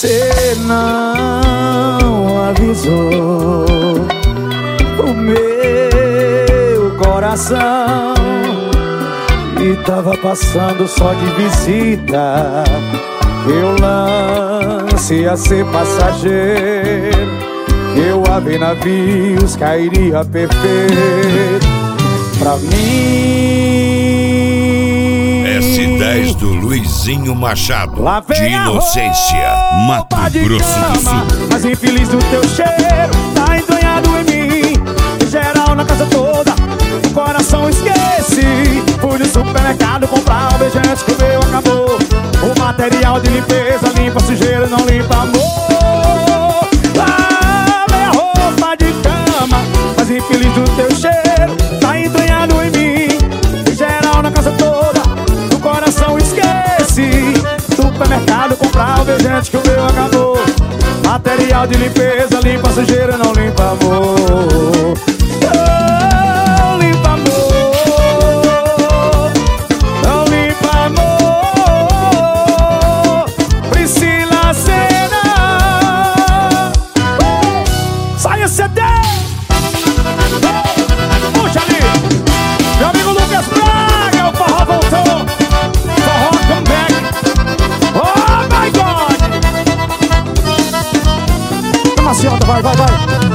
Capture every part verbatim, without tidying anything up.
Cê não avisou pro meu coração e tava passando só de visita. Eu lance ia ser passageiro, eu a ver navios cairia perfeito pra mim. S dez do Luizinho Machado, de Inocência, Mato Grosso do Sul. Mas infeliz do teu cheiro tá entranhado em mim. Em geral na casa toda, o coração esqueci. Fui no supermercado comprar o beijante que o meu acabou. O material de limpeza limpa sujeira, não limpa amor. Lavei a roupa de cama, mas infeliz do teu cheiro tá entranhado em mim. Em geral na casa toda, o coração esqueci. Supermercado comprar o beijante que o meu acabou. Material de limpeza limpa sujeira, não limpa amor. Não limpa amor, não limpa amor. Priscila Senna, sai esse C D. Puxa ali, meu amigo Lucas Braga, o forró voltou. Forró comeback. Oh my God. Toma assim, ó, vai, vai, vai.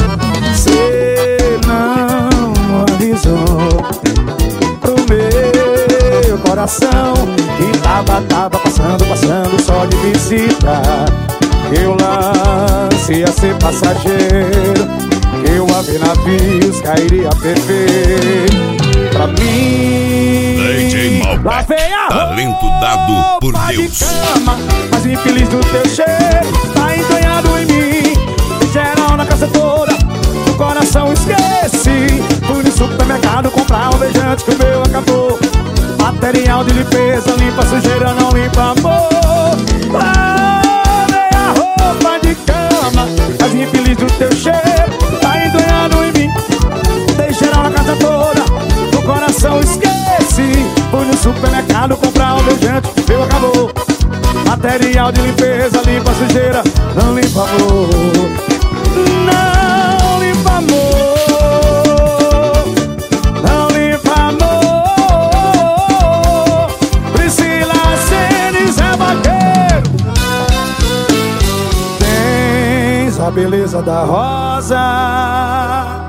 Cê não avisou pro meu coração que tava, tava passando, passando só de visita. Eu lance ia ser passageiro, eu a ver navios cairia perfeito pra mim. D J Malbec, talento dado por Deus. Cama, mas infeliz do teu cheiro tá entranhado em mim. Em geral na casa toda, o coração esqueci. Fui no supermercado comprar um beijante que o meu acabou. Material de limpeza limpa sujeira, não limpa amor. Lavei a roupa de cama, mas infeliz do teu cheiro tá entranhado em mim. Dei geral na casa toda, o coração esqueci. Fui no supermercado comprar um beijante que o meu acabou. Material de limpeza limpa sujeira, não limpa amor. Não limpa amor, não limpa amor. Priscila Senna e Zé Vaqueiro. Tens a beleza da rosa,